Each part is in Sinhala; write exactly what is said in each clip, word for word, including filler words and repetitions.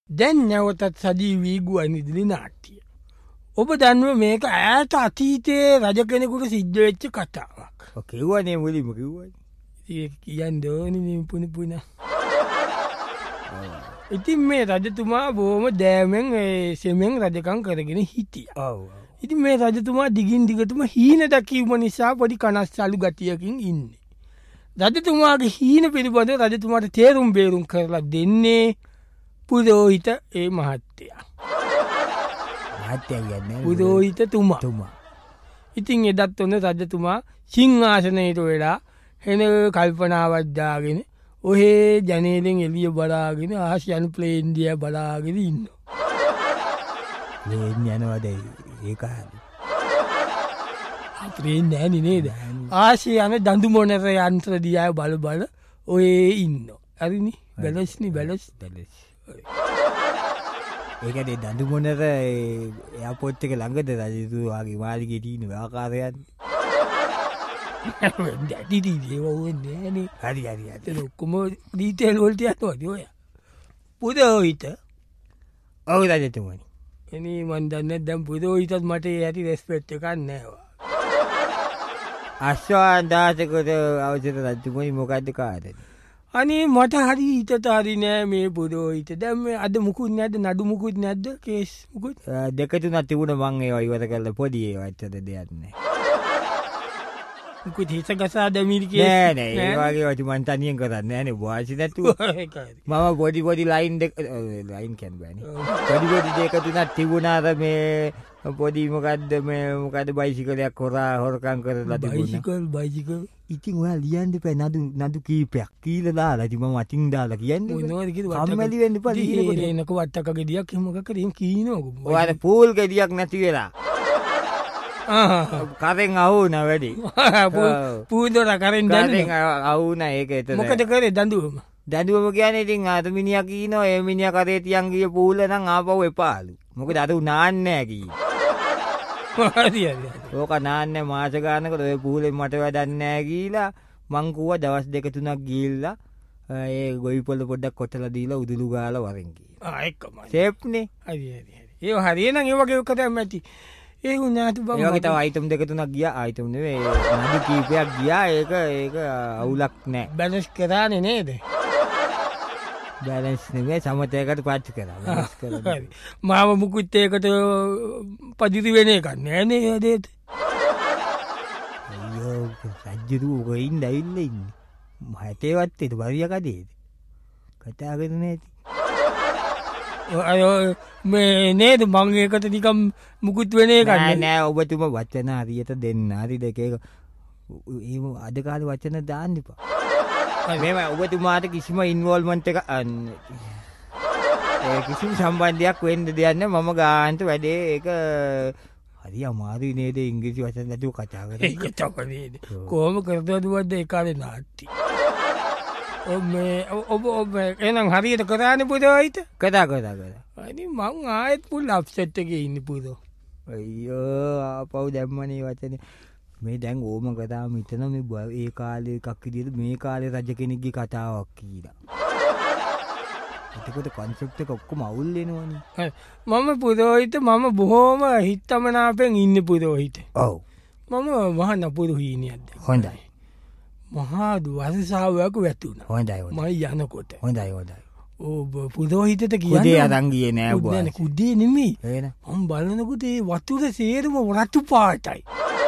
දැන් නැවතත් සජීවී ගුවන්විදුලි නාට්‍ය. ඔබ දන්නුව මේක ඈත අතීතයේ රජ කෙනෙකුට සිද්ධ වෙච්ච කතාවක්. කිව්වනේ මුලින්ම කිව්වනේ. ඒක කියන්න ඕනේ පුන පුන. ඉතින් මේ රජතුමා බොහොම දෑමෙන් සෙමෙන් රජකම් කරගෙන හිටියා. ඔව්. ඉතින් මේ රජතුමා දිගින් දිගටම හීන දැකීම නිසා පොඩි කනස්සලු ගතියකින් ඉන්නේ. රජතුමාගේ හීන පිළිබඳ රජතුමාට තේරුම් බේරුම් කරලා දෙන්නේ පුරෝහිත ඒ මහත්තයා. මහත්තයා කියන්නේ පුරෝහිත තුමා. තුමා. ඉතින් එදත් ඔන්න රජතුමා සිංහාසනයට වෙලා හෙන කල්පනාවක් දාගෙන ඔහේ ජනේලෙන් එළිය බලාගෙන ආසියන් ප්ලේන් දිහා බලාගෙන ඉන්නවා. ප්ලේන් යනවාද ඒ කාලේ? ප්ලේන් නෑනේ නේද? ආසියන දඬු මොනර යන්ත්‍ර දිහා බල බල ඔහේ ඉන්නවා. හරිනේ? බැලස්නි බැලස් බැලස්. ඒකනේ දඬු මොනර එයාපෝට් එක ළඟද රජතුමාගේ මාලිගයේ තියෙන ආකාරයන්. දැඩි දීදී වුන්නේ නෑනේ. හරි හරි හරි. ඒක ඔක්කොම ඩීටේල් වලට යනවා ඔය. පුරෝහිත. ඔව් රජතුමනි. එනි මන් දන්නේ දැන් පුරෝහිතත් මට ඒ ඇති රෙස්පෙක්ට් එකක් නෑවා. අශ්වාන්දාසකට අවසර රජතුමනි මොකද්ද කාටද? අනේ මට හරි හිතට හරි නෑ මේ පුරෝහිත. දැන් මේ අද මුකුත් නැද්ද නඩු මුකුත් නැද්ද කේස් මුකුත්? දෙක තුනක් තිබුණා මං ඒවා ඉවර කරලා පොඩි ඒවා ඇත්තද දෙයක් නෑ. මුකුත් හිත ගසා දැමීරි කේස් නෑ නෑ ඒ වගේ වචි මං තනියෙන් කරන්නේ නෑනේ වාසි නැතුව. මම පොඩි පොඩි ලයින් දෙක ලයින් කියන්න බෑනේ. පොඩි පොඩි දෙක තුනක් තිබුණා අර මේ පොඩි මොකද්ද මේ මොකද්ද බයිසිකලයක් හොරා හොරකම් කරලා තිබුණා. බයිසිකල් බයිසිකල් ඉතින් ඔයා ලියන්න එපා නඩු නඩු කීපයක් කියලා දාලා ඉතින් මම අතින් දාලා කියන්නේ. මොනවද කිව්වද? කම්මැලි වෙන්න එපා ලියනකොට. එනක වට්ටක ගෙඩියක් එහෙම මොකක් කරේ එහෙම කීනවකෝ. ඔයාට පූල් ගෙඩියක් නැති වෙලා. කරෙන් අහුණා වැඩි. පූදොර කරෙන් කරෙන් අහුණා ඒක එතන. මොකද කරේ දඬුවම? දඬුවම කියන්නේ ඉතින් අර මිනිහා කියනවා ඒ මිනිහා කරේ තියන් ගිය පූල නම් ආපහු එපාලු. මොකද අර නාන්නේ නැහැ කී. හරි හරි. ඕක නාන්නේ මාස ගානකට ඔය පූලෙන් මට වැඩක් නැහැ කියලා මං කිව්වා දවස් දෙක තුනක් ගිහිල්ලා ඒ ගොවිපොළ පොඩ්ඩක් කොටලා දීලා උදුළු ගාලා වරෙන් කියලා. ආ එක්කමයි. සේෆ්නේ. හරි හරි හරි. ඒ හරියනම් ඒ වගේ කතාවක් නැති. ඒ උනාට බං. ඒ වගේ තව අයිටම් දෙක තුනක් ගියා. අයිටම් නෙවෙයි නඩු කීපයක් ගියා. ඒක ඒක අවුලක් නැහැ. බැලන්ස් කරානේ නේද? බැලන්ස් නෙවෙයි සමතයකට පාච්චි කරා. බැලන්ස් කරා. හරි. මාව මුකුත් ඒකට පදිරි වෙන එකක් නෑ නේ ඒදේට. අයියෝ සජ්ජරු ගොයින් දැවිල්ල ඉන්නේ. මහතේවත් ඒක බරිය කඩේද? කතා කරන්නේ නැති. අය මේ නේද මං ඒකට නිකම් මුකුත් වෙන එකක් නෑ නෑ ඔබතුම වචන හරියට දෙන්න. හරිද ඒක ඒක අද කාලේ වචන දාන්න එපා. මේව ඔබතුමාට කිසිම ඉන්වෝල්ව්මන්ට් එක ඒ කිසිම සම්බන්ධයක් වෙන්න දෙයක් නෑ. මම ගාන්ට වැඩේ ඒක හරි අමාරුයි නේද ඉංග්‍රීසි වචන නැතුව කතා කරන්නේ. ඒක තමයි නේද. කොහොම කරදවද ඒ කාලේ නාට්‍ය. ඔබ මේ ඔබ ඔබ එහෙනම් හරියට කරානේ පුරෝහිත? කතා කතා කතා. අනේ මං ආයෙත් පුල් අප්සෙට් එකේ ඉන්නේ පුරෝ. අයියෝ ආපහු දැම්මනේ වචනේ. මේ දැන් ඕම කතාව මෙතන මේ ඒ කාලේ එකක් විදිහට මේ කාලේ රජ කෙනෙක්ගේ කතාවක් කියලා. එතකොට concept එක ඔක්කොම අවුල් වෙනවනේ. මම පුරෝහිත මම බොහොම හිතමනාපෙන් ඉන්නේ පුරෝහිත. ඔව්. මම මහා නපුරු හීනියක්ද. හොඳයි. මහා දුවසාවක වැටුණා. හොඳයි හොඳයි. මම යනකොට. හොඳයි හොඳයි. ඔබ පුරෝහිතට කියන්නේ කුඩේ අරන් ගියේ නෑ ඔබ. නෑ කුඩේ නෙමෙයි. එහෙනම් මම බලනකොට ඒ වතුර සේරම රතු පාටයි.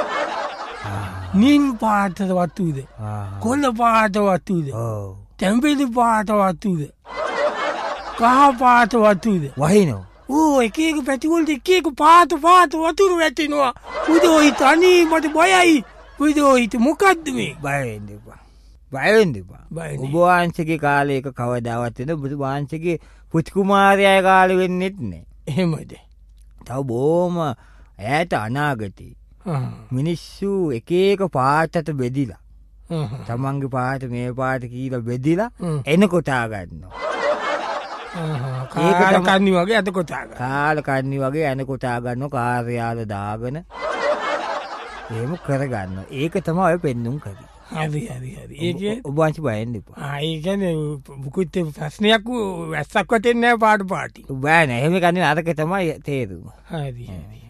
නිල් පාට වතුද. කොළ පාට වතුද. ඔව්. තැඹිලි පාට වතුද. කහ පාට වතුද. වහිනෝ. ඕ එක එක පැතිවලට එක එක පාට පාට වතුර වැටෙනවා. පුරෝහිත අනේ මට බයයි. පුරෝහිත මොකද්ද මේ? බය වෙන්න එපා. බය වෙන්න එපා. ඔබ වහන්සේගේ කාලේ එක කවදාවත් වෙන ඔබ වහන්සේගේ පුත් කුමාරයාගේ කාලේ වෙන්නෙත් නෑ. එහෙමද? තව බොහොම ඈත අනාගතේ මිනිස්සු එක එක පාටට බෙදිලා තමන්ගේ පාට මේ පාට කියලා බෙදිලා එන කොටා ගන්නවා. කාල කන්නි වගේ අත කොටා ගන්න. කාල කන්නි වගේ එන කොටා ගන්නවා කාර්යාල දාගෙන එහෙම කරගන්නවා. ඒක තමයි ඔය පෙන්නුම් කරේ. හරි හරි හරි ඒ ඔබවංශ බයෙන් දෙපා ඒකන බුකුත් ප්‍රශ්නයක් වැස්සක් වටෙන් නෑ පාට පාටි බෑන එහෙම කන්න අරක තමයි තේරුම හරි හරි